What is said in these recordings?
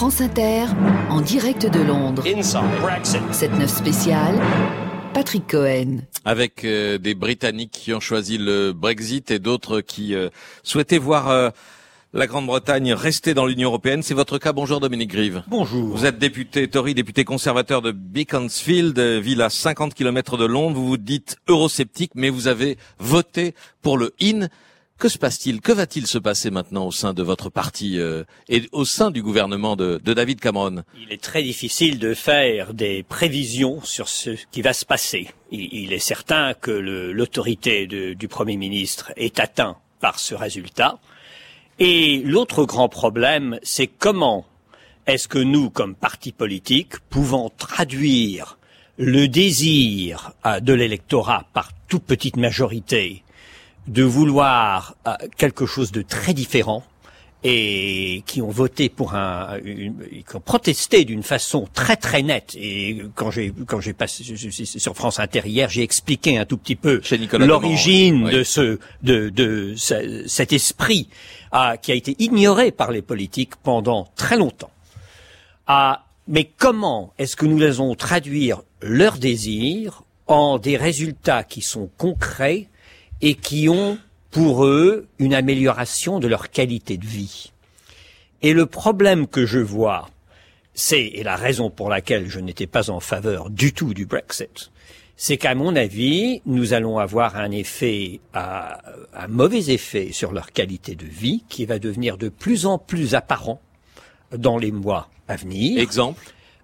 France Inter, en direct de Londres. Inside Brexit. 7/9 spécial, Patrick Cohen. Avec des Britanniques qui ont choisi le Brexit et d'autres qui souhaitaient voir la Grande-Bretagne rester dans l'Union européenne. C'est votre cas. Bonjour Dominique Grieve. Bonjour. Vous êtes député Tory, député conservateur de Beaconsfield, ville à 50 km de Londres. Vous vous dites eurosceptique, mais vous avez voté pour le In. Que se passe-t-il? Que va-t-il se passer maintenant au sein de votre parti et au sein du gouvernement de David Cameron? Il est très difficile de faire des prévisions sur ce qui va se passer. Il est certain que l'autorité du Premier ministre est atteinte par ce résultat. Et l'autre grand problème, c'est comment est-ce que nous, comme parti politique, pouvons traduire le désir de l'électorat par toute petite majorité de vouloir quelque chose de très différent et qui ont voté pour qui ont protesté d'une façon très très nette. Et quand j'ai passé sur France Inter hier, j'ai expliqué un tout petit peu l'origine de cet esprit qui a été ignoré par les politiques pendant très longtemps. Mais comment est-ce que nous allons traduire leurs désirs en des résultats qui sont concrets et qui ont pour eux une amélioration de leur qualité de vie? Et le problème que je vois, et la raison pour laquelle je n'étais pas en faveur du tout du Brexit, c'est qu'à mon avis, nous allons avoir un mauvais effet sur leur qualité de vie qui va devenir de plus en plus apparent dans les mois à venir. Exemple?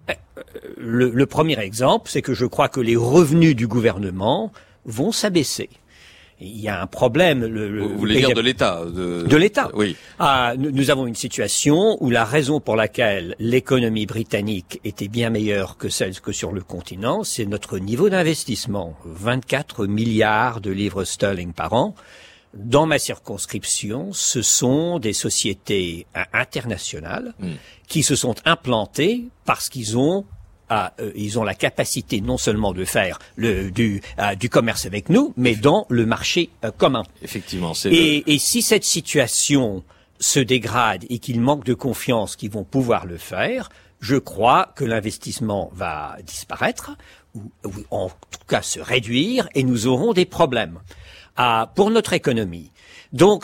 Le premier exemple, c'est que je crois que les revenus du gouvernement vont s'abaisser. Il y a un problème. Vous voulez dire de l'État? De l'État. Oui. Nous avons une situation où la raison pour laquelle l'économie britannique était bien meilleure que celle que sur le continent, c'est notre niveau d'investissement. 24 milliards de livres sterling par an. Dans ma circonscription, ce sont des sociétés internationales qui se sont implantées parce qu'ils ont la capacité non seulement de faire du commerce avec nous, mais dans le marché commun. Effectivement. Et si cette situation se dégrade et qu'il manque de confiance qu'ils vont pouvoir le faire, je crois que l'investissement va disparaître, ou en tout cas se réduire, et nous aurons des problèmes pour notre économie. Donc,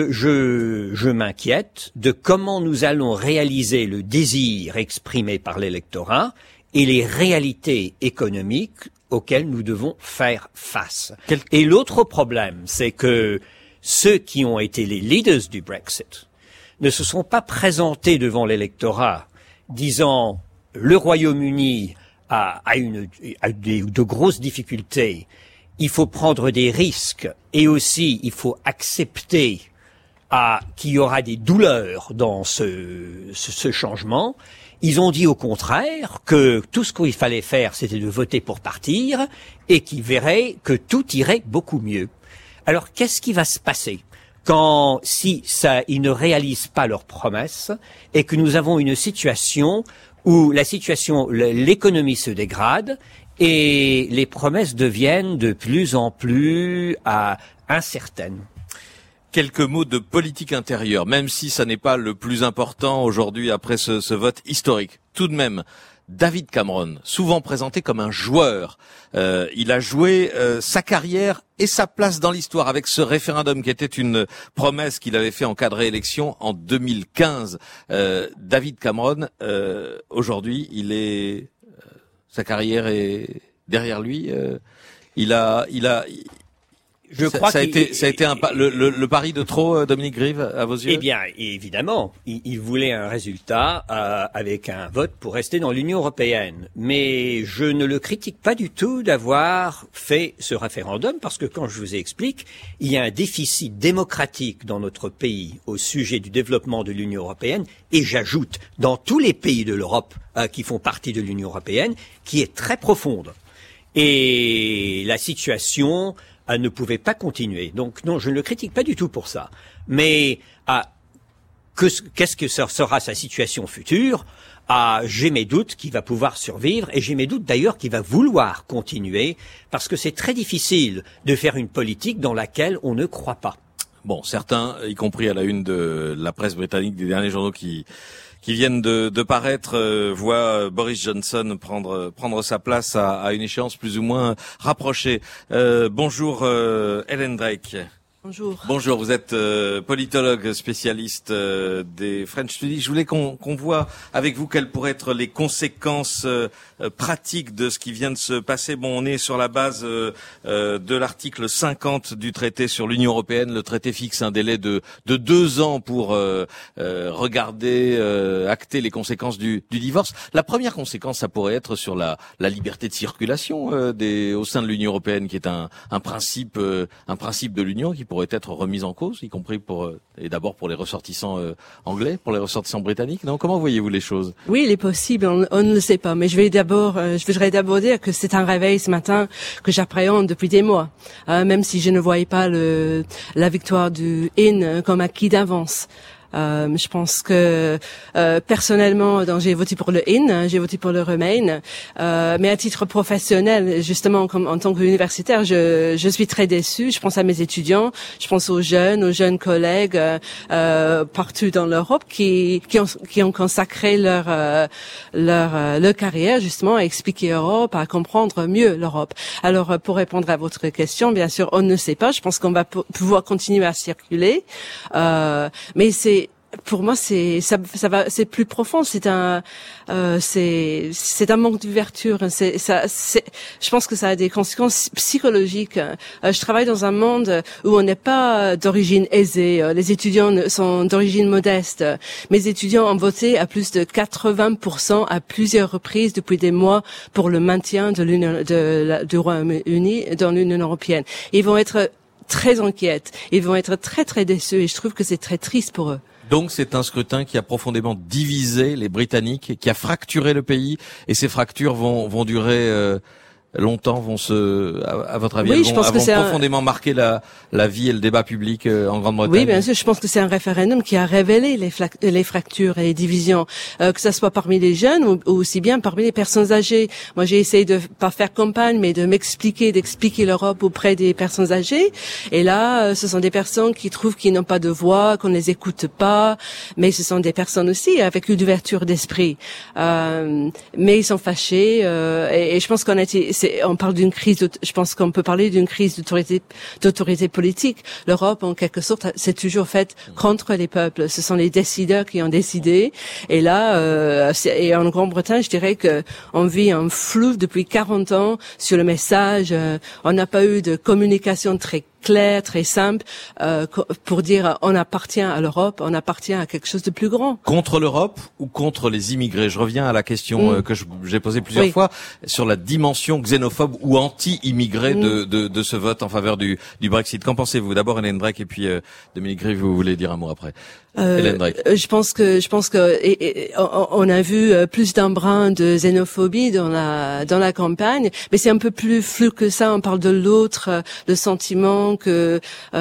je m'inquiète de comment nous allons réaliser le désir exprimé par l'électorat et les réalités économiques auxquelles nous devons faire face. Et l'autre problème, c'est que ceux qui ont été les leaders du Brexit ne se sont pas présentés devant l'électorat disant le Royaume-Uni a de grosses difficultés, il faut prendre des risques et aussi il faut accepter qu'il y aura des douleurs dans ce changement. Ils ont dit au contraire que tout ce qu'il fallait faire, c'était de voter pour partir et qu'ils verraient que tout irait beaucoup mieux. Alors, qu'est-ce qui va se passer ils ne réalisent pas leurs promesses et que nous avons une situation où l'économie se dégrade et les promesses deviennent de plus en plus incertaines? Quelques mots de politique intérieure, même si ça n'est pas le plus important aujourd'hui après ce vote historique. Tout de même, David Cameron, souvent présenté comme un joueur, il a joué sa carrière et sa place dans l'histoire avec ce référendum qui était une promesse qu'il avait fait en cas de réélection en 2015. David Cameron, aujourd'hui, sa carrière est derrière lui. Je crois ça a été le pari de trop, Dominique Grieve, à vos yeux? Eh bien, évidemment, il voulait un résultat avec un vote pour rester dans l'Union européenne. Mais je ne le critique pas du tout d'avoir fait ce référendum, parce que quand je vous explique, il y a un déficit démocratique dans notre pays au sujet du développement de l'Union européenne, et j'ajoute, dans tous les pays de l'Europe qui font partie de l'Union européenne, qui est très profonde. Et la situation ne pouvait pas continuer. Donc non, je ne le critique pas du tout pour ça. Mais qu'est-ce que sera sa situation future? J'ai mes doutes qu'il va pouvoir survivre et j'ai mes doutes d'ailleurs qu'il va vouloir continuer parce que c'est très difficile de faire une politique dans laquelle on ne croit pas. Bon, certains, y compris à la une de la presse britannique des derniers journaux qui qui viennent de paraître voient Boris Johnson prendre sa place à une échéance plus ou moins rapprochée. Bonjour Ellen Drake. Bonjour. Bonjour, vous êtes politologue spécialiste des French Studies. Je voulais qu'on voit avec vous quelles pourraient être les conséquences pratiques de ce qui vient de se passer. Bon, on est sur la base de l'article 50 du traité sur l'Union européenne. Le traité fixe un délai de 2 ans pour regarder, acter les conséquences du divorce. La première conséquence, ça pourrait être sur la liberté de circulation au sein de l'Union européenne, qui est un principe de l'Union qui pourrait être remise en cause, y compris et d'abord pour les ressortissants anglais, pour les ressortissants britanniques. Non, comment voyez-vous les choses? Oui, il est possible, on ne le sait pas, mais je voudrais d'abord dire que c'est un réveil ce matin que j'appréhende depuis des mois, même si je ne voyais pas la victoire du In comme acquis d'avance. Je pense que personnellement, j'ai voté pour le In, j'ai voté pour le Remain, mais à titre professionnel, justement, comme en tant qu'universitaire, je suis très déçue. Je pense à mes étudiants, je pense aux jeunes collègues partout dans l'Europe qui ont consacré leur carrière justement à expliquer l'Europe, à comprendre mieux l'Europe. Alors, pour répondre à votre question, bien sûr, on ne sait pas. Je pense qu'on va pouvoir continuer à circuler, mais pour moi, c'est plus profond. C'est un manque d'ouverture. Je pense que ça a des conséquences psychologiques. Je travaille dans un monde où on n'est pas d'origine aisée. Les étudiants sont d'origine modeste. Mes étudiants ont voté à plus de 80% à plusieurs reprises depuis des mois pour le maintien du Royaume-Uni dans l'Union européenne. Ils vont être très inquiets. Ils vont être très très déçus. Et je trouve que c'est très triste pour eux. Donc c'est un scrutin qui a profondément divisé les Britanniques, qui a fracturé le pays, et ces fractures vont durer longtemps, à votre avis, oui, elles vont profondément marquer la vie et le débat public en Grande-Bretagne. Oui, bien sûr. Je pense que c'est un référendum qui a révélé les fractures et les divisions, que ça soit parmi les jeunes ou aussi bien parmi les personnes âgées. Moi, j'ai essayé de pas faire campagne, mais d'expliquer l'Europe auprès des personnes âgées. Et là, ce sont des personnes qui trouvent qu'ils n'ont pas de voix, qu'on les écoute pas. Mais ce sont des personnes aussi avec une ouverture d'esprit. Mais ils sont fâchés. Et je pense on parle d'une crise. Je pense qu'on peut parler d'une crise d'autorité politique. L'Europe, en quelque sorte, s'est toujours faite contre les peuples. Ce sont les décideurs qui ont décidé. Et là, et en Grande-Bretagne, je dirais que on vit un flou depuis 40 ans sur le message. On n'a pas eu de communication très clair, très simple, pour dire on appartient à l'Europe, on appartient à quelque chose de plus grand. Contre l'Europe ou contre les immigrés? Je reviens à la question que j'ai posée plusieurs fois sur la dimension xénophobe ou anti-immigré de ce vote en faveur du Brexit. Qu'en pensez-vous? D'abord Ellen Drake et puis Dominique Grieve, vous voulez dire un mot après? Ellen Drake. Je pense que on a vu plus d'un brin de xénophobie dans la campagne, mais c'est un peu plus flou que ça. On parle de l'autre, le sentiment que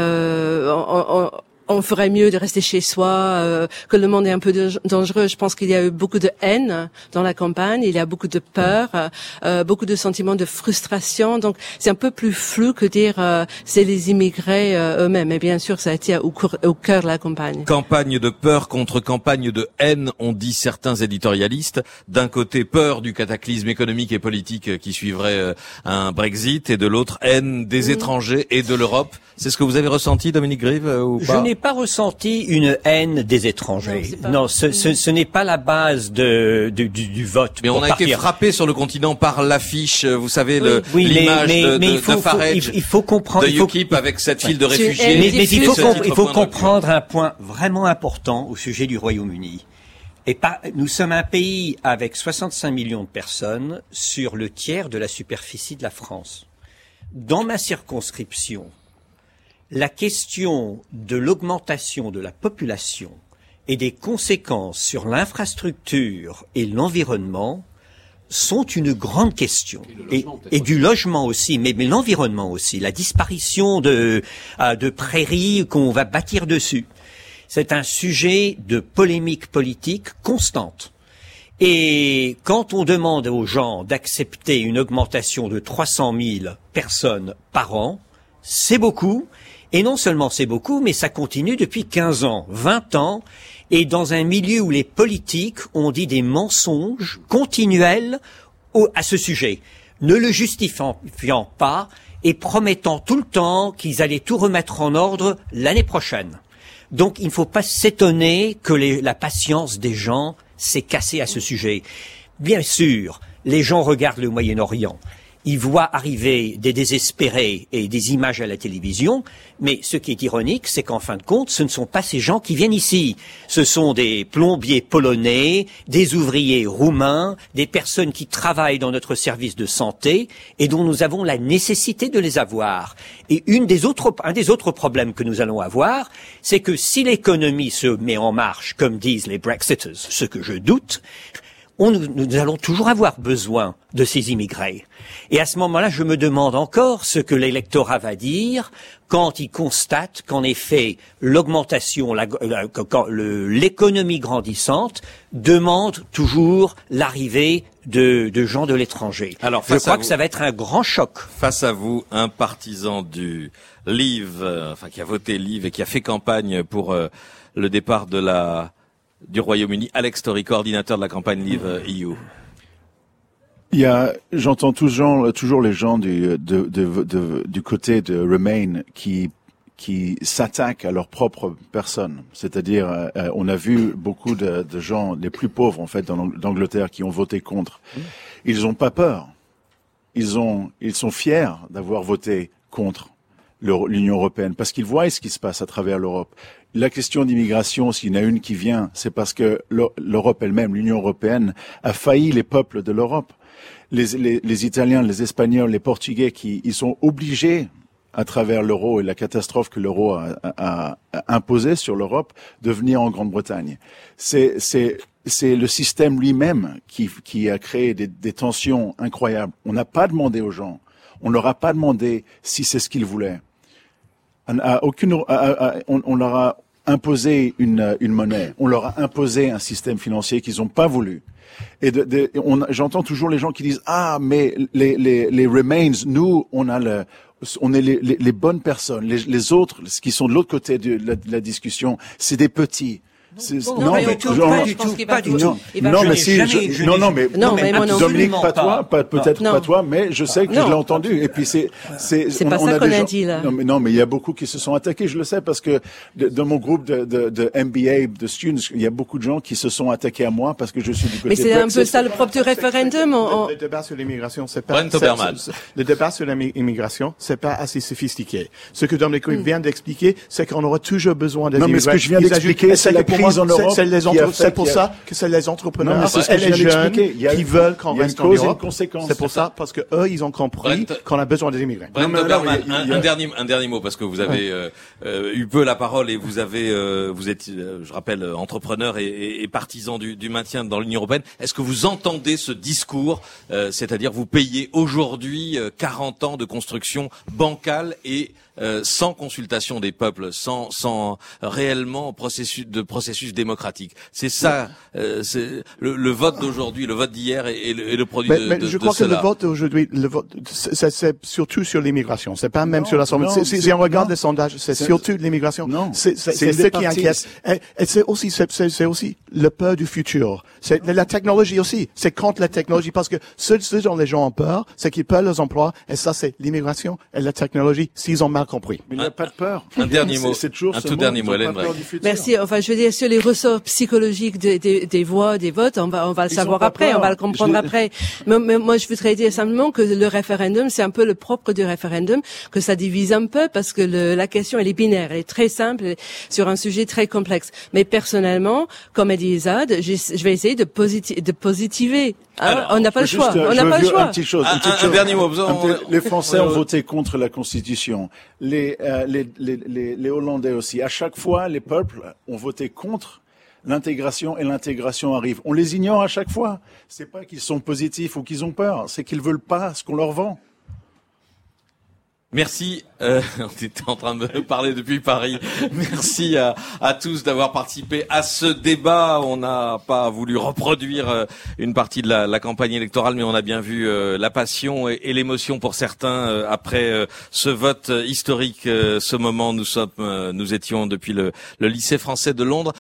on ferait mieux de rester chez soi, que le monde est un peu dangereux. Je pense qu'il y a eu beaucoup de haine dans la campagne, il y a beaucoup de peur, beaucoup de sentiments de frustration. Donc c'est un peu plus flou que dire c'est les immigrés eux-mêmes. Et bien sûr, ça a été au cœur de la campagne. Campagne de peur contre campagne de haine, ont dit certains éditorialistes. D'un côté, peur du cataclysme économique et politique qui suivrait un Brexit, et de l'autre, haine des étrangers et de l'Europe. C'est ce que vous avez ressenti, Dominique Grieve, ou pas? Je n'ai pas ressenti une haine des étrangers. Non, ce n'est pas la base du vote. Mais on a été frappé sur le continent par l'affiche, vous savez, l'image de Farage, il faut comprendre, de UKIP avec cette file de réfugiés. Mais il faut comprendre un point vraiment important au sujet du Royaume-Uni. Nous sommes un pays avec 65 millions de personnes sur le tiers de la superficie de la France. Dans ma circonscription, la question de l'augmentation de la population et des conséquences sur l'infrastructure et l'environnement sont une grande question. Et du logement aussi, mais l'environnement aussi, la disparition de prairies qu'on va bâtir dessus. C'est un sujet de polémique politique constante. Et quand on demande aux gens d'accepter une augmentation de 300 000 personnes par an, c'est beaucoup. Et non seulement c'est beaucoup, mais ça continue depuis 15 ans, 20 ans, et dans un milieu où les politiques ont dit des mensonges continuels à ce sujet, ne le justifiant pas et promettant tout le temps qu'ils allaient tout remettre en ordre l'année prochaine. Donc il ne faut pas s'étonner que la patience des gens s'est cassée à ce sujet. Bien sûr, les gens regardent le Moyen-Orient. Ils voient arriver des désespérés et des images à la télévision, mais ce qui est ironique, c'est qu'en fin de compte, ce ne sont pas ces gens qui viennent ici. Ce sont des plombiers polonais, des ouvriers roumains, des personnes qui travaillent dans notre service de santé et dont nous avons la nécessité de les avoir. Et un des autres problèmes que nous allons avoir, c'est que si l'économie se met en marche, comme disent les Brexiters, ce que je doute, nous allons toujours avoir besoin de ces immigrés. Et à ce moment-là, je me demande encore ce que l'électorat va dire quand il constate qu'en effet, l'augmentation, l'économie grandissante demande toujours l'arrivée de gens de l'étranger. Alors, je crois que ça va être un grand choc. Face à vous, un partisan du Leave, qui a voté Leave et qui a fait campagne pour le départ du Royaume-Uni, Alex Story, coordinateur de la campagne Leave EU. J'entends toujours les gens du côté de Remain qui s'attaquent à leur propre personne. C'est-à-dire, on a vu beaucoup de gens, les plus pauvres en fait, d'Angleterre, qui ont voté contre. Ils n'ont pas peur. Ils sont fiers d'avoir voté contre l'Union européenne parce qu'ils voient ce qui se passe à travers l'Europe. La question d'immigration, s'il y en a une qui vient, c'est parce que l'Europe elle-même, l'Union européenne, a failli les peuples de l'Europe. Les Italiens, les Espagnols, les Portugais, ils sont obligés, à travers l'euro et la catastrophe que l'euro a imposée sur l'Europe, de venir en Grande-Bretagne. C'est le système lui-même qui a créé des tensions incroyables. On n'a pas demandé aux gens, on leur a pas demandé si c'est ce qu'ils voulaient. On leur a imposé une monnaie, on leur a imposé un système financier qu'ils n'ont pas voulu. Et j'entends toujours les gens qui disent mais les Remains, nous on est les bonnes personnes, les autres qui sont de l'autre côté de la discussion, c'est des petits. Non, pas du tout. Dominique, pas toi, peut-être pas toi, mais je sais que je l'ai entendu. Et puis c'est pas ça qu'on a dit là. Non, mais il y a beaucoup qui se sont attaqués. Je le sais parce que dans mon groupe de MBA, de students, il y a beaucoup de gens qui se sont attaqués à moi parce que je suis du côté. Mais c'est un peu ça le propre du référendum. Le débat sur l'immigration, c'est pas. Le débat sur l'immigration, c'est pas assez sophistiqué. Ce que Dominique vient d'expliquer, c'est qu'on aura toujours besoin des immigrés. Non, mais ce que je viens d'expliquer, c'est la crise en Europe. C'est pour ça que c'est les entrepreneurs et les jeunes qui veulent qu'on reste en Europe. C'est pour ça, parce que eux, ils ont compris qu'on a besoin des immigrés. Un dernier mot, parce que vous avez eu peu la parole et vous êtes, je rappelle, entrepreneur et partisan du maintien dans l'Union européenne. Est-ce que vous entendez ce discours, c'est-à-dire vous payez aujourd'hui 40 ans de construction bancale et sans consultation des peuples, sans réellement processus démocratique. C'est ça, c'est le vote d'aujourd'hui, le vote d'hier et le produit de cela. Je crois que le vote d'aujourd'hui, c'est surtout sur l'immigration. C'est pas même sur l'Assemblée. Si on regarde les sondages, c'est surtout l'immigration. C'est ce qui inquiète. Et c'est aussi le peur du futur. C'est la technologie aussi. C'est contre la technologie parce que ce dont les gens ont peur, c'est qu'ils perdent leurs emplois. Et ça, c'est l'immigration et la technologie s'ils ont mal compris. Mais il n'y a pas de peur. Un dernier mot. Un tout dernier mot, Hélène. Merci. Enfin, je veux dire, sur les ressorts psychologiques des voix, des votes, on va le savoir après, on va le comprendre après. Mais moi, je voudrais dire simplement que le référendum, c'est un peu le propre du référendum, que ça divise un peu parce que la question, elle est binaire, elle est très simple sur un sujet très complexe. Mais personnellement, comme a dit Izad, je vais essayer de positiver. Alors, on n'a pas le choix. On n'a pas le choix. Un dernier mot. Les Français ont voté contre la Constitution. Les Hollandais aussi. À chaque fois, les peuples ont voté contre l'intégration et l'intégration arrive. On les ignore à chaque fois. C'est pas qu'ils sont positifs ou qu'ils ont peur. C'est qu'ils veulent pas ce qu'on leur vend. Merci, on était en train de parler depuis Paris. Merci à tous d'avoir participé à ce débat. On n'a pas voulu reproduire une partie de la campagne électorale, mais on a bien vu la passion et l'émotion pour certains après ce vote historique. Ce moment, nous étions depuis le lycée français de Londres.